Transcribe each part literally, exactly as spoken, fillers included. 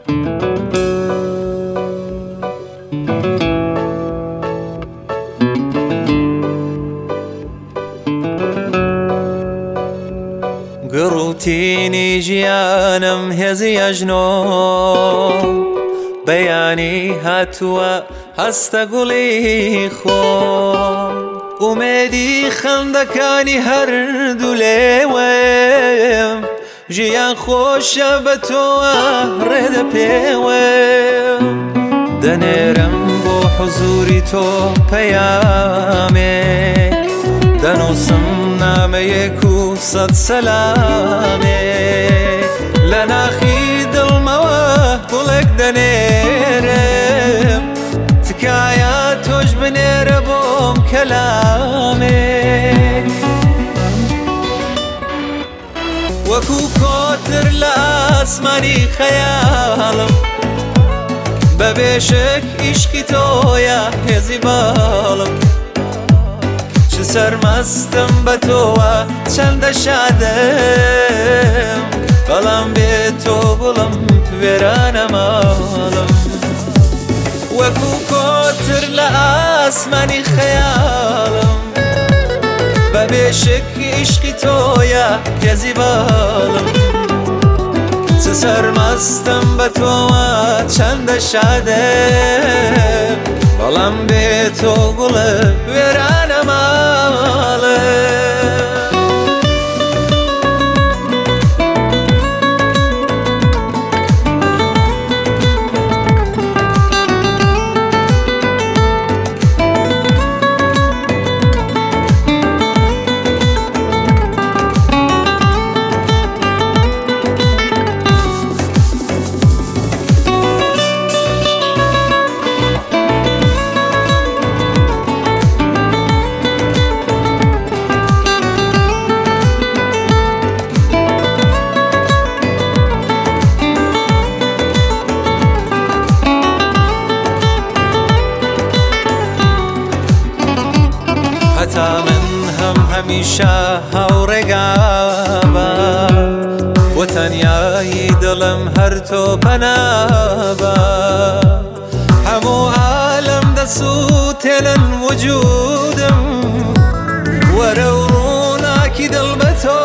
گڕوتینی ژیانم هێزی ئەژنۆ بەیانی هاتووە هەستە گوڵی خۆ ئومێدی خەندەکانی هەردوو لێوێم ژیان خۆشە بە تۆوە ڕێدە پێوێم دەنێرم بۆ حوزوری تۆ پەیامێک دەنووسم نامەیەک و سەد سەلامێک لە ناخی دڵمەوە گوڵێک دەنێرم تکایە تۆش بنێرە بۆم کەلامێک وەکو کۆتر لە ئاسمانی خەیاڵم بە بێشک عیشقی تۆیە هێزی باڵم چ سەرمەستم بە تۆوە چەندە شادم بەڵام بێ تۆ گوڵم وێرانە ماڵم وەکو کۆتر لە ئاسمانی خەیاڵم بە بێشکی عیشقی تۆیە هێزی باڵم چ سەرمەستم بە تۆوە چەندە شادم بەڵام بێ تۆ گوڵە وێرانە ماڵم هەتا من هەم هەمیشە هاوڕێگابە بۆ تەنیایی دڵم هەر تۆ پەنابە هەموو عالەم دەسووتێنن وجودم وەرە و ڕووناکی دڵ بە تۆ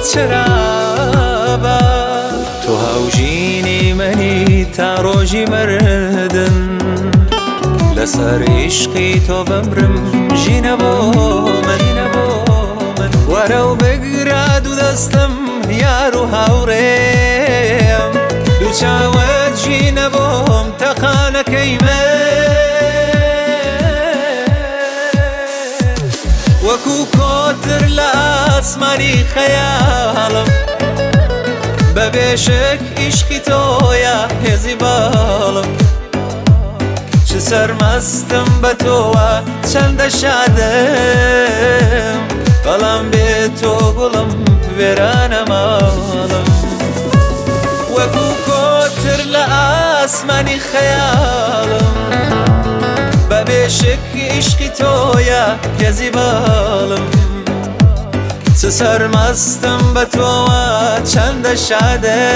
چرابە تۆ هاوژینی منی تا ڕۆژی مردن لەسەر عیشقی تۆ بمرم ژینە بۆ من وەرە و بگرە دوو دەستم یار و هاوڕێم دوو چاوەت ژینە بۆم تەقانەکەی من وەکو کۆتر لە ئاسمانی خەیاڵم بە بێشک عیشقی تۆیە هێزی باڵم چ سەرمەستم بە تۆوە چەندە شادم بەڵام بێ تۆ گوڵم وێرانە ماڵم وەکو کۆتر لە ئاسمانی خەیاڵم بە بێشکی عیشقی تۆیە هێزی باڵم چ سەرمەستم بە تۆوە چەندە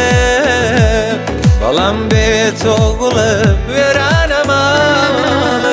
شادم بەڵام بێ تۆ گوڵە وێرانە ماڵم